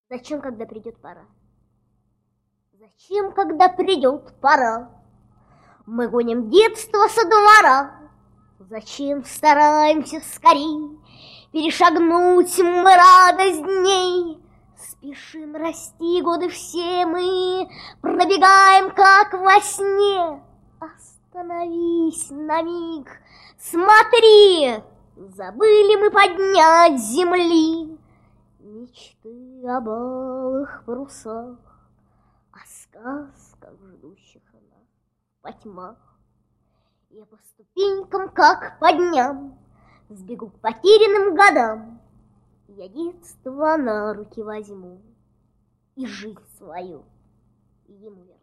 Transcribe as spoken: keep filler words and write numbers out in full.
Зачем, когда придет пора? Зачем, когда придет пора? Мы гоним детство со двора. Зачем стараемся скорей перешагнуть мы радость дней? Спешим расти годы все мы, пробегаем, как во сне. Остановись на миг, смотри, забыли мы поднять с земли мечты об алых парусах, о сказках, ждущих нас по тьмах. Я по ступенькам, как по дням, сбегу к потерянным годам. Я детство на руки возьму и жизнь свою ему верну.